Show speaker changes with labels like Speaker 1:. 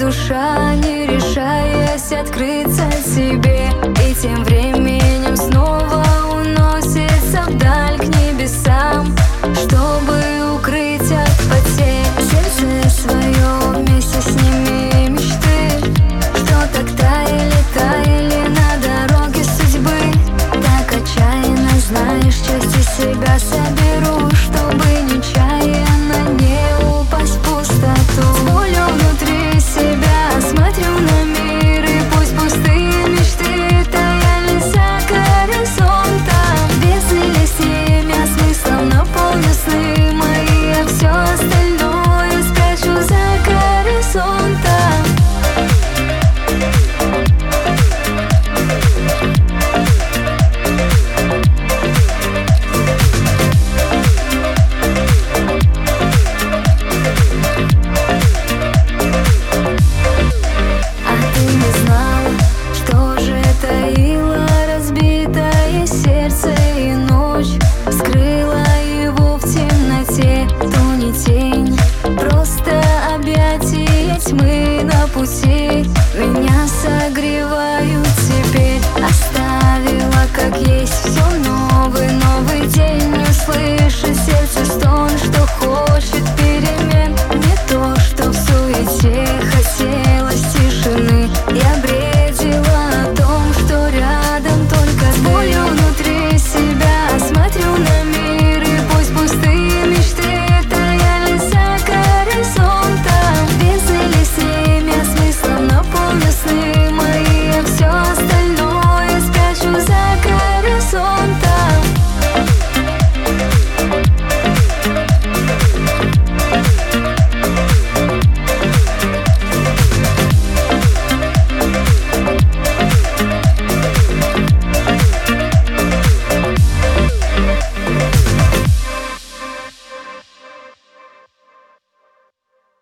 Speaker 1: душа, не решаясь открыться себе. И тем временем снова уносится вдаль к небесам, чтобы укрыть от потерь сердце свое вместе с ними мечты, что так таяли на дороге судьбы. Так отчаянно знаешь, части себя соберу, чтобы нечаянно не упасть в пустоту. С болью внутри себя смотрю на мир, и пусть пустые мечты таяли за горизонтом. Бездны ли с ними, а смыслом наполню сны мои, а все остальное спрячу за горизонтом. Скрыла его в темноте, то не тень, просто объятия тьмы на пути.